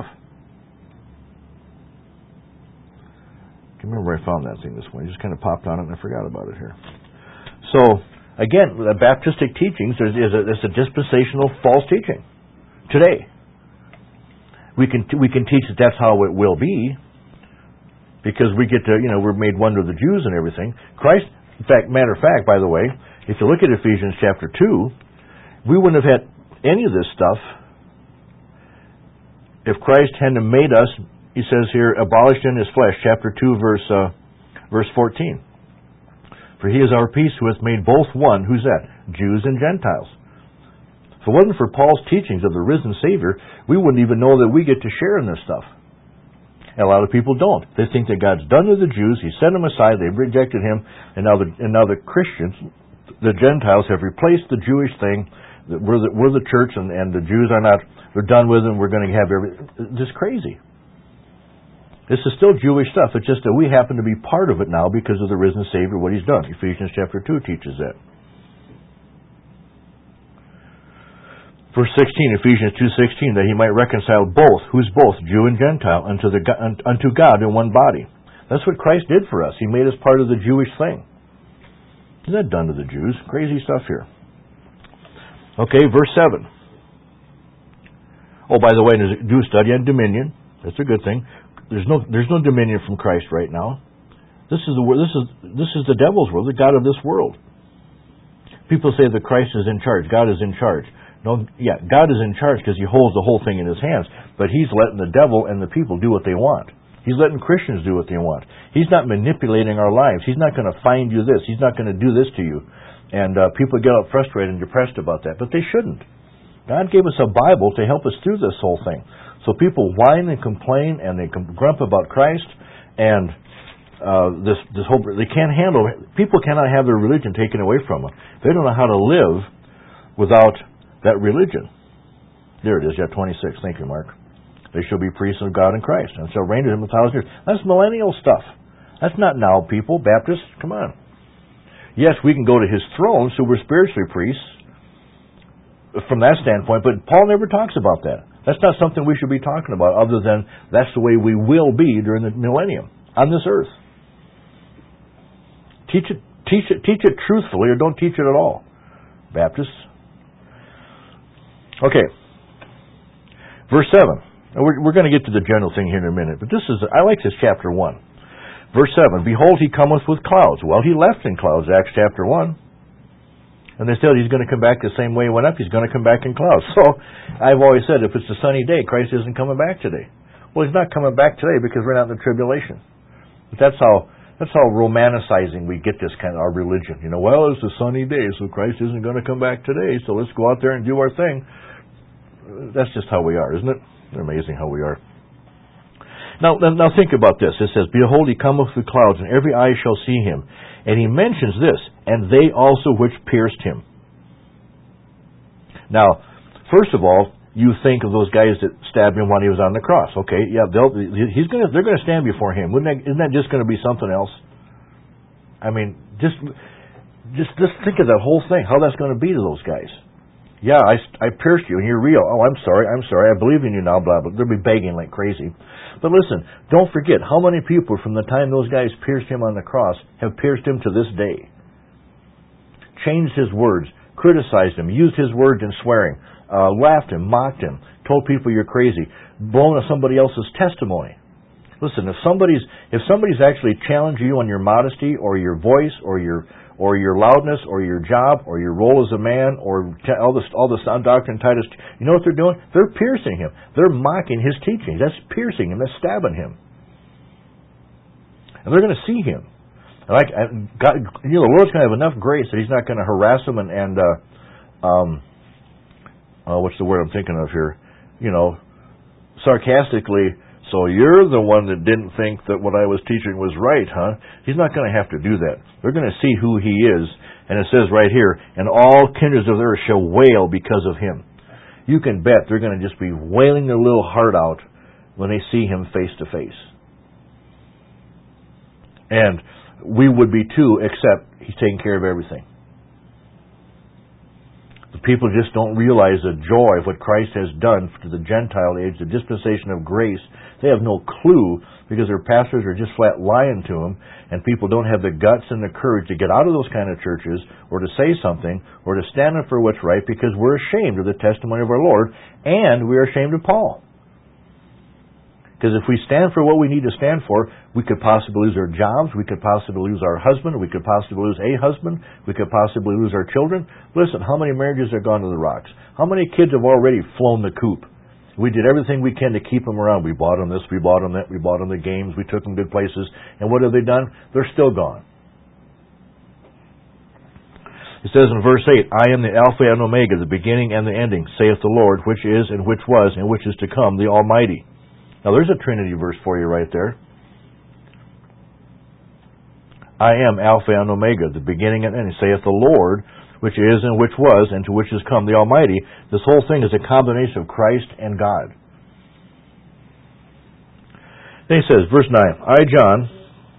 I can remember I found that thing this morning. I just kind of popped on it and I forgot about it here. So again, the Baptistic teachings is a, it's a dispensational false teaching today. We can we can teach that that's how it will be because we get to you know we're made one with the Jews and everything. Christ, in fact, matter of fact, by the way, if you look at Ephesians chapter two, we wouldn't have had any of this stuff if Christ hadn't made us, he says here, abolished in his flesh, chapter two, verse uh, verse fourteen. For he is our peace who hath made both one, who's that? Jews and Gentiles. If it wasn't for Paul's teachings of the risen Savior, we wouldn't even know that we get to share in this stuff. And a lot of people don't. They think that God's done with the Jews, He sent them aside, they've rejected Him, and now the, and now the Christians, the Gentiles, have replaced the Jewish thing. We're the, we're the church, and, and the Jews are not, they're done with them, we're going to have everything. This is crazy. This is still Jewish stuff. It's just that we happen to be part of it now because of the risen Savior, what He's done. Ephesians chapter two teaches that. Verse sixteen, Ephesians two sixteen, that He might reconcile both, who's both, Jew and Gentile, unto, the, unto God in one body. That's what Christ did for us. He made us part of the Jewish thing. Isn't that done to the Jews? Crazy stuff here. Okay, verse seven. Oh, by the way, do study on dominion. That's a good thing. There's no there's no dominion from Christ right now. This is the this is this is the devil's world, the god of this world. People say that Christ is in charge. God is in charge. No, yeah, God is in charge because He holds the whole thing in His hands. But He's letting the devil and the people do what they want. He's letting Christians do what they want. He's not manipulating our lives. He's not going to find you this. He's not going to do this to you. And uh, people get all frustrated and depressed about that, but they shouldn't. God gave us a Bible to help us through this whole thing. So people whine and complain and they grump about Christ and uh, this this whole they can't handle. People cannot have their religion taken away from them. They don't know how to live without that religion. There it is, yeah, twenty-six. Thank you, Mark. They shall be priests of God in Christ and shall reign with Him a thousand years. That's millennial stuff. That's not now, people. Baptists, come on. Yes, we can go to His throne, so we're spiritually priests from that standpoint, but Paul never talks about that. That's not something we should be talking about other than that's the way we will be during the millennium on this earth. Teach it, teach it, teach it truthfully or don't teach it at all. Baptists. Okay. Verse seven. We're, we're going to get to the general thing here in a minute, but this is, I like this chapter one. Verse seven, behold, He cometh with clouds. Well, He left in clouds, Acts chapter one. And they said He's going to come back the same way He went up. He's going to come back in clouds. So, I've always said, if it's a sunny day, Christ isn't coming back today. Well, He's not coming back today because we're not in the tribulation. But that's how that's how romanticizing we get this kind of our religion. You know, well, it's a sunny day, so Christ isn't going to come back today, so let's go out there and do our thing. that's just how we are, isn't it? It's amazing how we are. Now, now think about this. It says, "Behold, he cometh with clouds, and every eye shall see him." And he mentions this, "and they also which pierced him." Now, first of all, you think of those guys that stabbed him when he was on the cross. Okay, yeah, they'll, he's gonna, they're going to stand before him. Wouldn't that, isn't that just going to be something else? I mean, just, just, just think of that whole thing. How that's going to be to those guys. Yeah, I, I pierced you, and you're real. Oh, I'm sorry, I'm sorry. I believe in you now. Blah blah. They'll be begging like crazy. But listen, don't forget how many people from the time those guys pierced him on the cross have pierced him to this day. Changed his words, criticized him, used his words in swearing, uh, laughed him, mocked him, told people you're crazy, blown up somebody else's testimony. Listen, if somebody's if somebody's actually challenged you on your modesty or your voice or your or your loudness or your job or your role as a man or t- all this all this doctrine Titus, you know what they're doing? They're piercing him. They're mocking his teachings. That's piercing him. That's stabbing him. And they're going to see him. And like God, you know, the Lord's going to have enough grace that He's not going to harass them and, and uh, um, uh, what's the word I'm thinking of here? You know, sarcastically. So you're the one that didn't think that what I was teaching was right, huh? He's not going to have to do that. They're going to see who He is. And it says right here, "And all kindreds of the earth shall wail because of Him." You can bet they're going to just be wailing their little heart out when they see Him face to face. And we would be too, except He's taking care of everything. The people just don't realize the joy of what Christ has done to the Gentile age, the dispensation of grace. They have no clue because their pastors are just flat lying to them, and people don't have the guts and the courage to get out of those kind of churches or to say something or to stand up for what's right because we're ashamed of the testimony of our Lord, and we're ashamed of Paul. Because if we stand for what we need to stand for, we could possibly lose our jobs, we could possibly lose our husband, we could possibly lose a husband, we could possibly lose our children. Listen, how many marriages have gone to the rocks? How many kids have already flown the coop? We did everything we can to keep them around. We bought them this, we bought them that, we bought them the games, we took them good places. And what have they done? They're still gone. It says in verse eight, "I am the Alpha and Omega, the beginning and the ending, saith the Lord, which is and which was and which is to come, the Almighty." Now there's a Trinity verse for you right there. "I am Alpha and Omega, the beginning and ending, saith the Lord, which is and which was and to which is come, the Almighty." This whole thing is a combination of Christ and God. Then he says, verse nine, "I, John,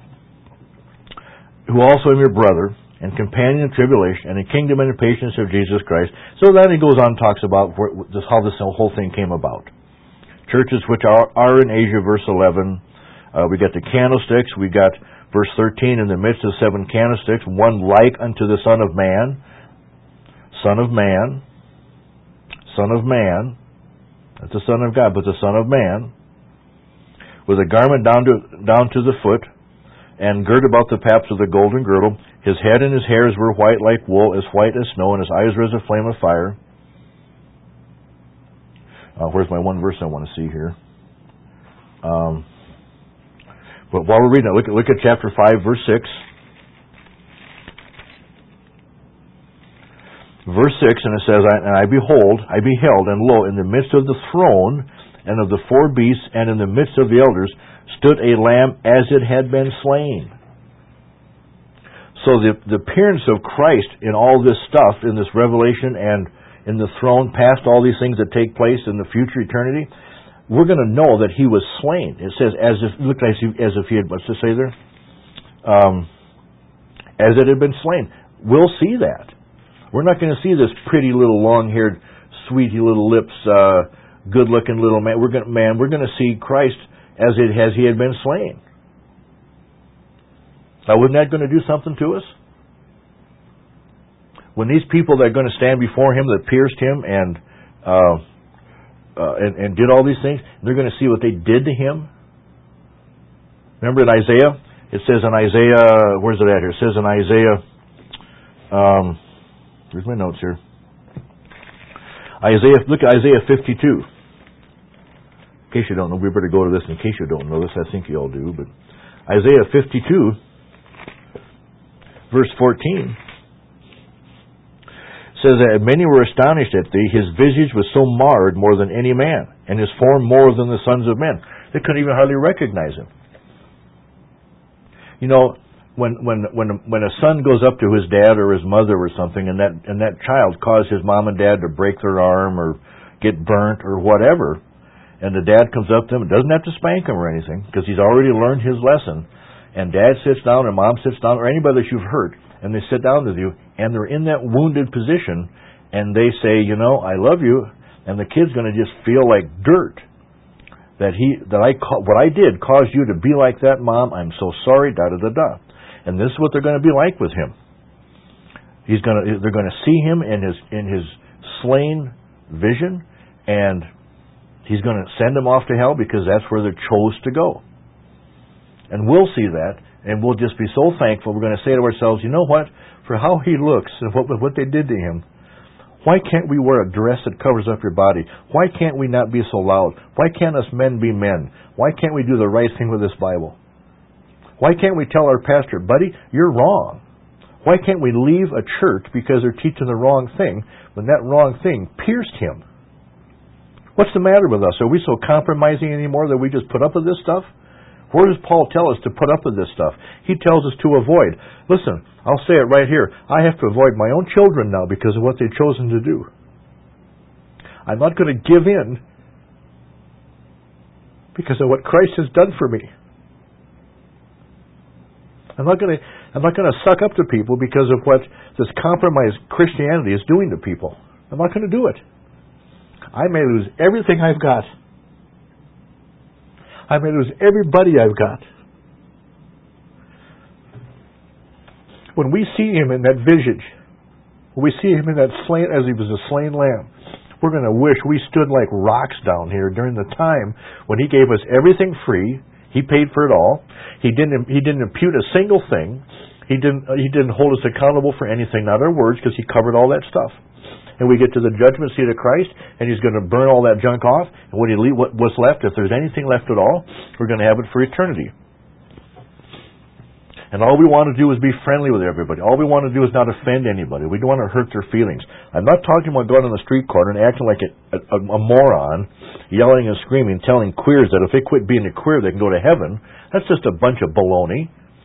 who also am your brother, and companion in tribulation, and in kingdom and in patience of Jesus Christ." So then he goes on and talks about where, this, how this whole thing came about. Churches which are, are in Asia, verse eleven. Uh, we got the candlesticks. We got verse thirteen, "In the midst of seven candlesticks, one like unto the Son of Man." Son of Man. Son of Man. That's the Son of God, but the Son of Man. "With a garment down to, down to the foot, and girt about the paps of the golden girdle. His head and his hairs were white like wool, as white as snow, and his eyes were as a flame of fire." Uh, where's my one verse I want to see here? Um, but while we're reading it, look at, look at chapter five, verse six. Verse six, and it says, "And I behold, I beheld, and lo, in the midst of the throne, and of the four beasts, and in the midst of the elders, stood a lamb as it had been slain." So the, the appearance of Christ in all this stuff, in this revelation and in the throne, past all these things that take place in the future eternity, we're going to know that He was slain. It says, as if, look as if, as if He had, what's to say there? Um, as it had been slain. We'll see that. We're not going to see this pretty little long-haired, sweetie little lips, uh, good-looking little man. We're going, man, we're going to see Christ as it as He had been slain. Now, wasn't that going to do something to us? When these people that are going to stand before Him, that pierced Him and uh, uh, and, and did all these things, they're going to see what they did to Him. Remember in Isaiah? It says in Isaiah, where's it at here? It says in Isaiah, um, where's my notes here? Isaiah, look at Isaiah fifty-two. In case you don't know, we better go to this. In case you don't know this, I think you all do. But Isaiah fifty-two, verse fourteen, says that many were astonished at thee. His visage was so marred more than any man, and his form more than the sons of men. They couldn't even hardly recognize him. You know, when when when when a son goes up to his dad or his mother or something, and that and that child caused his mom and dad to break their arm or get burnt or whatever, and the dad comes up to him and doesn't have to spank him or anything because he's already learned his lesson, and dad sits down or mom sits down or anybody that you've hurt, and they sit down with you, and they're in that wounded position, and they say, you know, I love you, and the kid's going to just feel like dirt. That he, that I, what I did caused you to be like that, Mom. I'm so sorry. Da da da da. And this is what they're going to be like with him. He's going to, they're going to see him in his in his slain vision, and he's going to send them off to hell because that's where they chose to go. And we'll see that. And we'll just be so thankful. We're going to say to ourselves, you know what? For how he looks and what what they did to him, why can't we wear a dress that covers up your body? Why can't we not be so loud? Why can't us men be men? Why can't we do the right thing with this Bible? Why can't we tell our pastor, buddy, you're wrong? Why can't we leave a church because they're teaching the wrong thing when that wrong thing pierced him? What's the matter with us? Are we so compromising anymore that we just put up with this stuff? Where does Paul tell us to put up with this stuff? He tells us to avoid. Listen, I'll say it right here. I have to avoid my own children now because of what they've chosen to do. I'm not going to give in because of what Christ has done for me. I'm not going to I'm not going to suck up to people because of what this compromised Christianity is doing to people. I'm not going to do it. I may lose everything I've got. I may lose everybody I've got. When we see him in that visage, when we see him in that slain, as he was a slain lamb, we're going to wish we stood like rocks down here during the time when he gave us everything free. He paid for it all. He didn't. He didn't impute a single thing. He didn't. He didn't hold us accountable for anything, not our words, because he covered all that stuff. And we get to the judgment seat of Christ, and he's going to burn all that junk off. And when he leave, what, what's left, if there's anything left at all, we're going to have it for eternity. And all we want to do is be friendly with everybody. All we want to do is not offend anybody. We don't want to hurt their feelings. I'm not talking about going on the street corner and acting like a, a, a moron, yelling and screaming, telling queers that if they quit being a queer, they can go to heaven. That's just a bunch of baloney.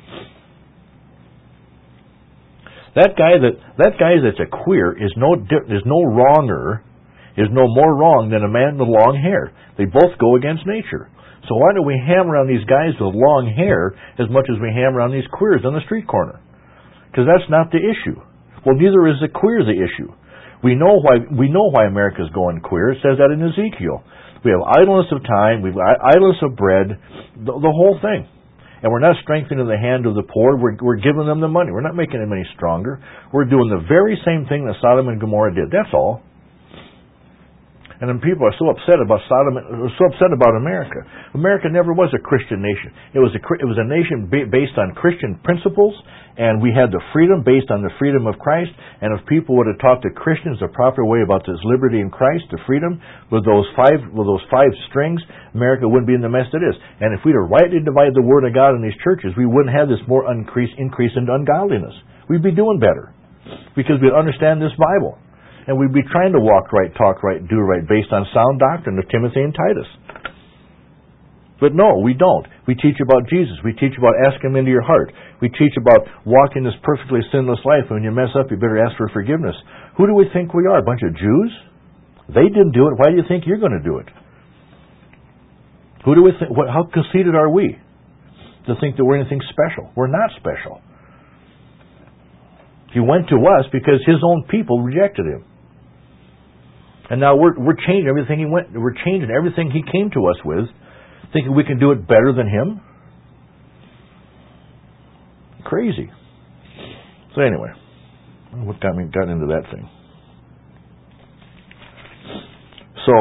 That guy that that guy that's a queer is no is no wronger, is no more wrong than a man with long hair. They both go against nature. So why do we hammer on these guys with long hair as much as we hammer on these queers on the street corner? Because that's not the issue. Well, neither is the queer the issue. We know why we know why America's going queer. It says that in Ezekiel. We have idleness of time, we've idleness of bread, the, the whole thing. And we're not strengthening the hand of the poor. We're, we're giving them the money. We're not making them any stronger. We're doing the very same thing that Sodom and Gomorrah did. That's all. And then people are so upset about Sodom, so upset about America. America never was a Christian nation. It was a it was a nation based on Christian principles, and we had the freedom based on the freedom of Christ. And if people would have taught the Christians the proper way about this liberty in Christ, the freedom with those five with those five strings, America wouldn't be in the mess it is. And if we'd have rightly divided the Word of God in these churches, we wouldn't have this more increase increase in ungodliness. We'd be doing better because we'd understand this Bible. And we'd be trying to walk right, talk right, do right, based on sound doctrine of Timothy and Titus. But no, we don't. We teach about Jesus. We teach about asking Him into your heart. We teach about walking this perfectly sinless life. And when you mess up, you better ask for forgiveness. Who do we think we are? A bunch of Jews? They didn't do it. Why do you think you're going to do it? Who do we think? What, how conceited are we to think that we're anything special? We're not special. He went to us because His own people rejected Him. And now we're we're changing everything he went. We're changing everything he came to us with, thinking we can do it better than him. Crazy. So anyway, what got me got into that thing? So,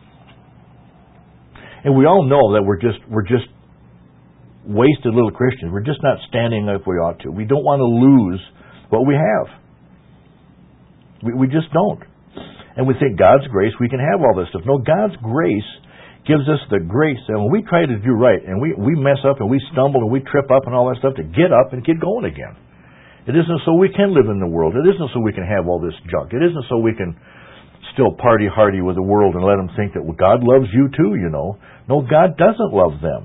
and we all know that we're just we're just wasted little Christians. We're just not standing up we ought to. We don't want to lose what we have. We we just don't. And we think God's grace, we can have all this stuff. No, God's grace gives us the grace. And when we try to do right, and we, we mess up, and we stumble, and we trip up, and all that stuff, to get up and get going again. It isn't so we can live in the world. It isn't so we can have all this junk. It isn't so we can still party hardy with the world and let them think that, well, God loves you too, you know. No, God doesn't love them.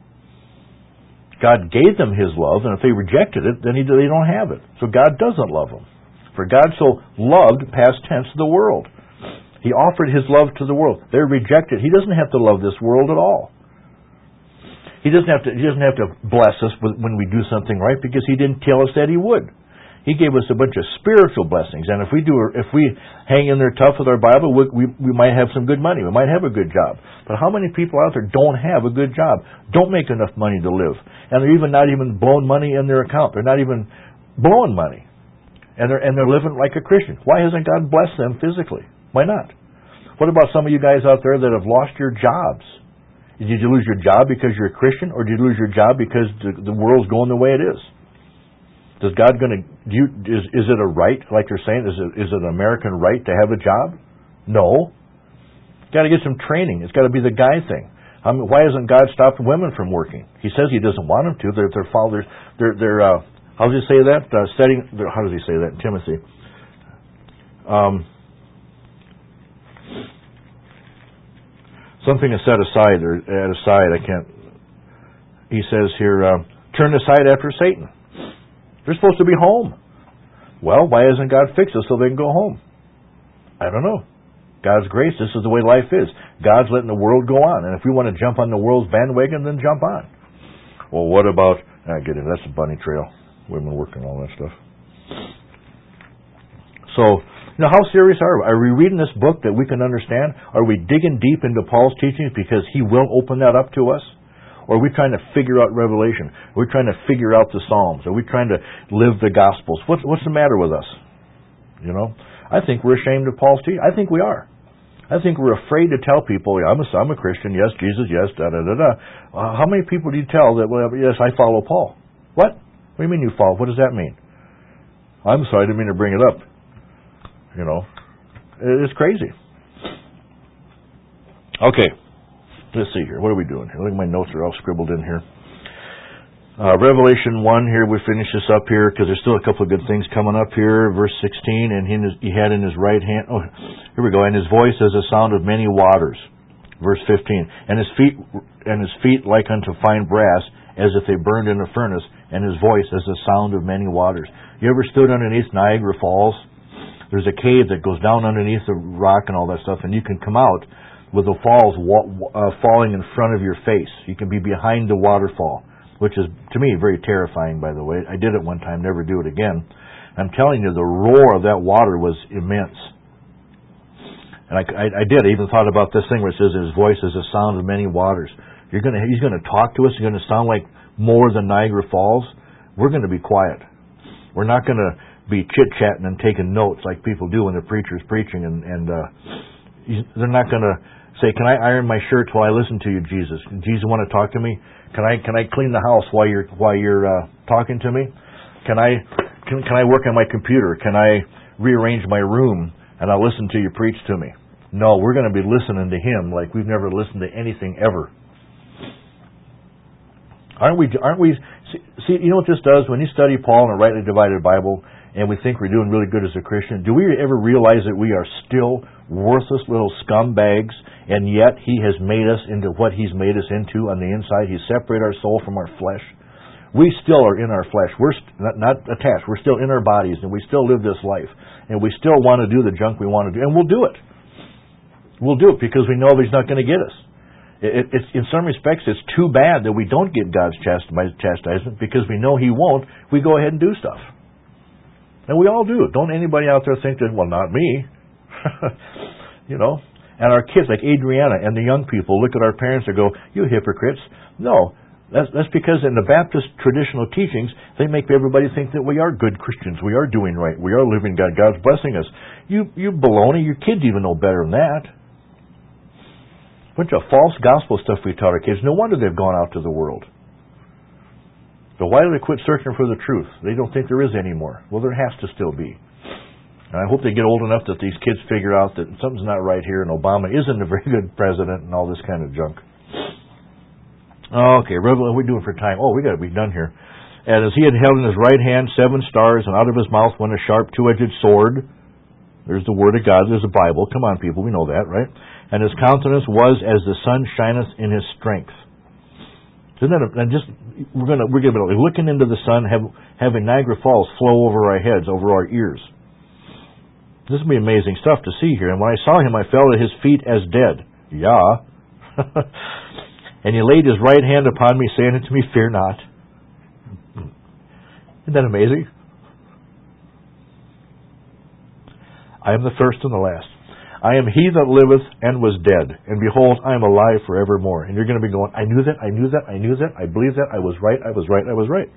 God gave them His love, and if they rejected it, then he, they don't have it. So God doesn't love them. For God so loved, past tense, the world. He offered His love to the world. They're rejected. He doesn't have to love this world at all. He doesn't have to. He doesn't have to bless us when we do something right, because He didn't tell us that He would. He gave us a bunch of spiritual blessings, and if we do, if we hang in there tough with our Bible, we, we we might have some good money. We might have a good job. But how many people out there don't have a good job? Don't make enough money to live, and they're even not even blowing money in their account. They're not even blowing money, and they're and they're living like a Christian. Why hasn't God blessed them physically? Why not? What about some of you guys out there that have lost your jobs? Did you lose your job because you're a Christian, or did you lose your job because the, the world's going the way it is? Does God going to? Do you, is is it a right, like you're saying? Is it is it an American right to have a job? No. Got to get some training. It's got to be the guy thing. I mean, why hasn't God stopped women from working? He says He doesn't want them to. They're their fathers. They're they're. Uh, how does He say that? Uh, setting. How does He say that in Timothy? Um. Something is set aside or at aside. I can't. He says here, uh, turn aside after Satan. They're supposed to be home. Well, why hasn't God fixed us so they can go home? I don't know. God's grace. This is the way life is. God's letting the world go on, and if we want to jump on the world's bandwagon, then jump on. Well, what about? I get it. That's a bunny trail. We've been working on all that stuff. So. Now, how serious are we? Are we reading this book that we can understand? Are we digging deep into Paul's teachings because he will open that up to us? Or are we trying to figure out Revelation? Are we trying to figure out the Psalms? Are we trying to live the Gospels? What's, what's the matter with us? You know, I think we're ashamed of Paul's teaching. I think we are. I think we're afraid to tell people, I'm a, I'm a Christian, yes, Jesus, yes, da da da da. Uh, how many people do you tell that, well, yes, I follow Paul? What? What do you mean you follow? What does that mean? I'm sorry, I didn't mean to bring it up. You know, it's crazy. Okay, let's see here. What are we doing here? Look, my notes are all scribbled in here. Uh, Revelation one here, we finish this up here because there's still a couple of good things coming up here. Verse sixteen, and he, he had in his right hand, oh, here we go, and his voice as a sound of many waters. Verse fifteen, and his feet and his feet like unto fine brass, as if they burned in a furnace, and his voice as the sound of many waters. You ever stood underneath Niagara Falls? There's a cave that goes down underneath the rock and all that stuff, and you can come out with the falls uh, falling in front of your face. You can be behind the waterfall, which is, to me, very terrifying, by the way. I did it one time, never do it again. I'm telling you, the roar of that water was immense. And I, I, I did. I even thought about this thing where it says his voice is the sound of many waters. You're gonna, he's going to talk to us. He's going to sound like more than Niagara Falls. We're going to be quiet. We're not going to be chit-chatting and taking notes like people do when the preacher's preaching, and, and uh, they're not going to say, can I iron my shirt while I listen to you, Jesus? Jesus, want to talk to me? Can I can I clean the house while you're while you're uh, talking to me? Can I can, can I work on my computer? Can I rearrange my room and I'll listen to you preach to me? No, we're going to be listening to Him like we've never listened to anything ever. Aren't we? Aren't we? See, see, you know what this does? When you study Paul in a rightly divided Bible, and we think we're doing really good as a Christian, do we ever realize that we are still worthless little scumbags, and yet He has made us into what He's made us into on the inside? He's separated our soul from our flesh. We still are in our flesh. We're st- not, not attached. We're still in our bodies, and we still live this life. And we still want to do the junk we want to do, and we'll do it. We'll do it because we know He's not going to get us. It, it's, in some respects, it's too bad that we don't get God's chastisement, because we know He won't. We go ahead and do stuff. And we all do. Don't anybody out there think that, well, not me. You know? And our kids, like Adriana and the young people, look at our parents and go, you hypocrites. No. That's, that's because in the Baptist traditional teachings, they make everybody think that we are good Christians. We are doing right. We are living God. God's blessing us. You, you baloney. Your kids even know better than that. Bunch of false gospel stuff we taught our kids. No wonder they've gone out to the world. But why do they quit searching for the truth? They don't think there is any more. Well, there has to still be. And I hope they get old enough that these kids figure out that something's not right here and Obama isn't a very good president and all this kind of junk. Okay, what are we doing for time? Oh, we got to be done here. And as he had held in his right hand seven stars, and out of his mouth went a sharp two-edged sword. There's the word of God. There's the Bible. Come on, people. We know that, right? And his countenance was as the sun shineth in his strength. Isn't that a, and just we're gonna we're gonna be looking into the sun, have, having Niagara Falls flow over our heads, over our ears. This will be amazing stuff to see here. And when I saw him, I fell at his feet as dead. Yeah. And he laid his right hand upon me, saying unto me, Fear not. Isn't that amazing? I am the first and the last. I am he that liveth and was dead, and behold, I am alive forevermore. And you're going to be going, I knew that, I knew that, I knew that, I believe that, I was right, I was right, I was right.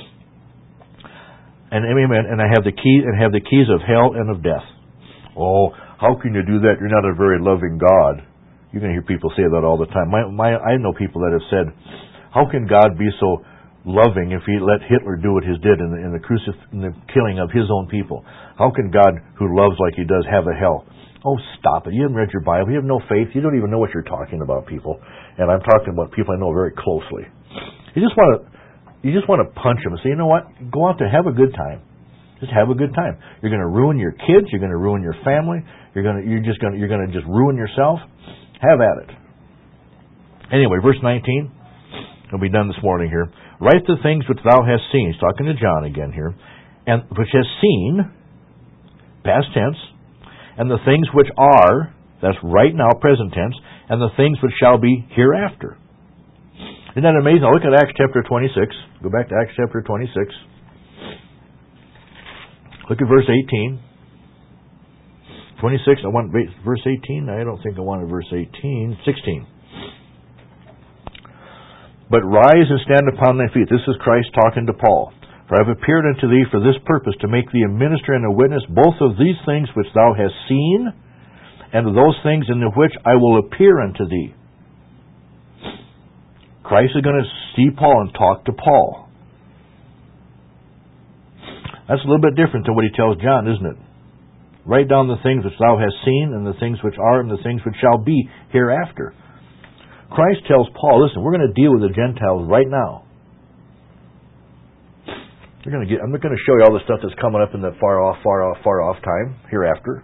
And amen. And I have the key and have the keys of hell and of death. Oh, how can you do that? You're not a very loving God. You're going to hear people say that all the time. My, my, I know people that have said, how can God be so loving if he let Hitler do what he did in the, in the, crucif- in the killing of his own people? How can God, who loves like he does, have a hell? Oh, stop it. You haven't read your Bible. You have no faith. You don't even know what you're talking about, people. And I'm talking about people I know very closely. You just want to you just want to punch them and say, you know what? Go out there, have a good time. Just have a good time. You're going to ruin your kids. You're going to ruin your family. You're going to you're just going to you're going to just ruin yourself. Have at it. Anyway, verse nineteen. We'll be done this morning here. Write the things which thou hast seen. He's talking to John again here. And which has seen, past tense, and the things which are, that's right now, present tense, and the things which shall be hereafter. Isn't that amazing? Now look at Acts chapter twenty-six. Go back to Acts chapter twenty-six. Look at verse eighteen. twenty-six, I want verse eighteen. I don't think I wanted verse eighteen. sixteen. But rise and stand upon thy feet. This is Christ talking to Paul. For I have appeared unto thee for this purpose, to make thee a minister and a witness both of these things which thou hast seen, and of those things in the which I will appear unto thee. Christ is going to see Paul and talk to Paul. That's a little bit different than what he tells John, isn't it? Write down the things which thou hast seen, and the things which are, and the things which shall be hereafter. Christ tells Paul, listen, we're going to deal with the Gentiles right now. You're going to get, I'm not going to show you all the stuff that's coming up in the far off, far off, far off time, hereafter.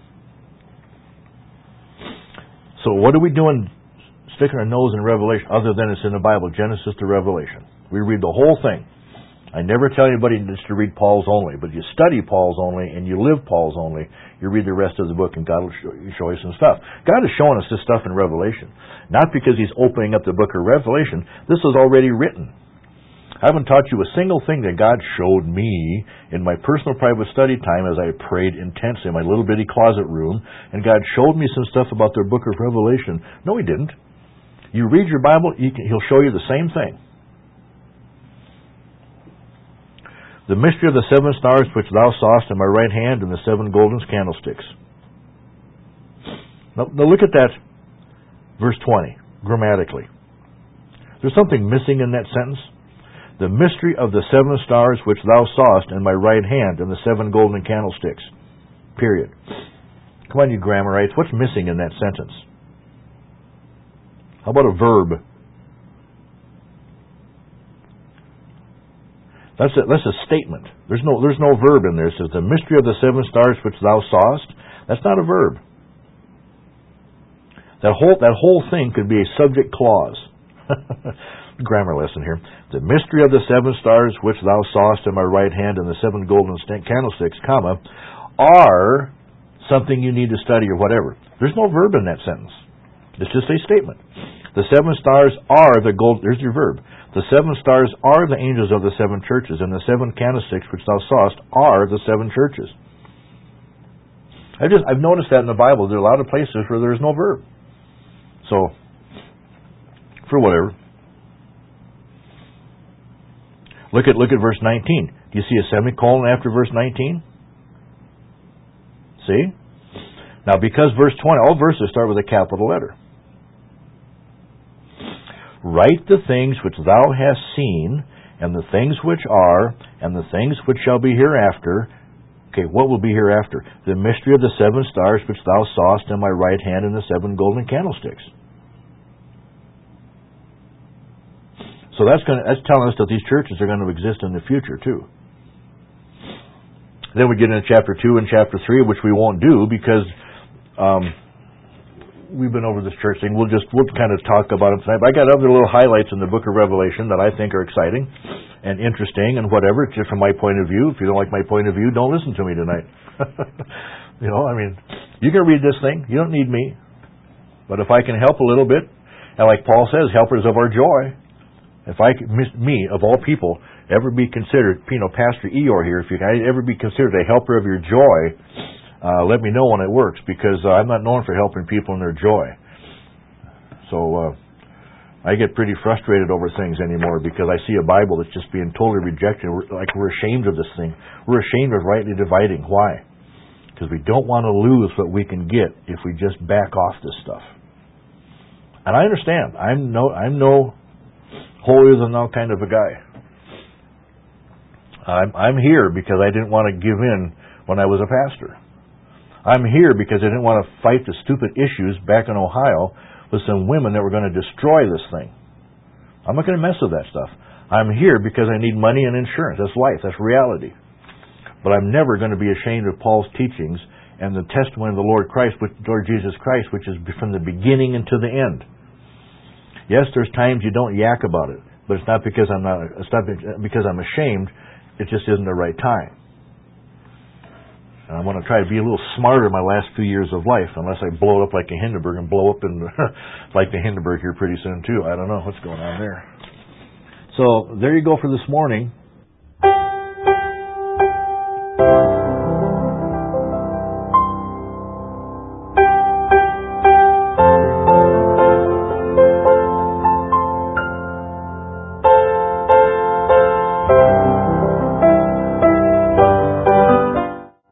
So what are we doing sticking our nose in Revelation other than it's in the Bible, Genesis to Revelation? We read the whole thing. I never tell anybody just to read Paul's only, but you study Paul's only and you live Paul's only, you read the rest of the book and God will show you, show you some stuff. God is showing us this stuff in Revelation. Not because He's opening up the book of Revelation. This is already written. I haven't taught you a single thing that God showed me in my personal private study time as I prayed intensely in my little bitty closet room, and God showed me some stuff about their book of Revelation. No, He didn't. You read your Bible, you can, He'll show you the same thing. The mystery of the seven stars which thou sawest in my right hand, and the seven golden candlesticks. Now, now look at that, verse twenty, grammatically. There's something missing in that sentence. The mystery of the seven stars which thou sawest in my right hand, and the seven golden candlesticks. Period. Come on, you grammarites. What's missing in that sentence? How about a verb? That's a, that's a statement. There's no there's no verb in there. It says, the mystery of the seven stars which thou sawest. That's not a verb. That whole that whole thing could be a subject clause. Grammar lesson here. The mystery of the seven stars which thou sawest in my right hand, and the seven golden candlesticks, comma, are something you need to study or whatever. There's no verb in that sentence. It's just a statement. The seven stars are the gold. There's your verb. The seven stars are the angels of the seven churches, and the seven candlesticks which thou sawest are the seven churches. I just I've noticed that in the Bible. There are a lot of places where there is no verb. So, for whatever. Look at look at verse nineteen. Do you see a semicolon after verse nineteen? See? Now, because verse twenty, all verses start with a capital letter. Write the things which thou hast seen, and the things which are, and the things which shall be hereafter. Okay, what will be hereafter? The mystery of the seven stars which thou sawest in my right hand, and the seven golden candlesticks. So that's going to, that's telling us that these churches are going to exist in the future too. Then we get into chapter two and chapter three, which we won't do because um, we've been over this church thing. We'll just we'll kind of talk about it tonight. But I got other little highlights in the book of Revelation that I think are exciting and interesting and whatever. It's just from my point of view. If you don't like my point of view, don't listen to me tonight. You know, I mean, you can read this thing. You don't need me. But if I can help a little bit, and like Paul says, helpers of our joy. If I, me, of all people, ever be considered, you know, Pastor Eeyore here, if you can ever be considered a helper of your joy, uh, let me know when it works, because uh, I'm not known for helping people in their joy. So uh, I get pretty frustrated over things anymore because I see a Bible that's just being totally rejected. We're, like we're ashamed of this thing. We're ashamed of rightly dividing. Why? Because we don't want to lose what we can get if we just back off this stuff. And I understand. I'm no, I'm no holier than thou kind of a guy. I'm, I'm here because I didn't want to give in when I was a pastor. I'm here because I didn't want to fight the stupid issues back in Ohio with some women that were going to destroy this thing. I'm not going to mess with that stuff. I'm here because I need money and insurance. That's life. That's reality. But I'm never going to be ashamed of Paul's teachings and the testimony of the Lord Christ, which, Lord Jesus Christ, which is from the beginning and to the end. Yes, there's times you don't yak about it, but it's not because I'm not. It's not because I'm ashamed. It just isn't the right time. And I want to try to be a little smarter in my last few years of life, unless I blow it up like a Hindenburg and blow up in like the Hindenburg here pretty soon too. I don't know what's going on there. So there you go for this morning.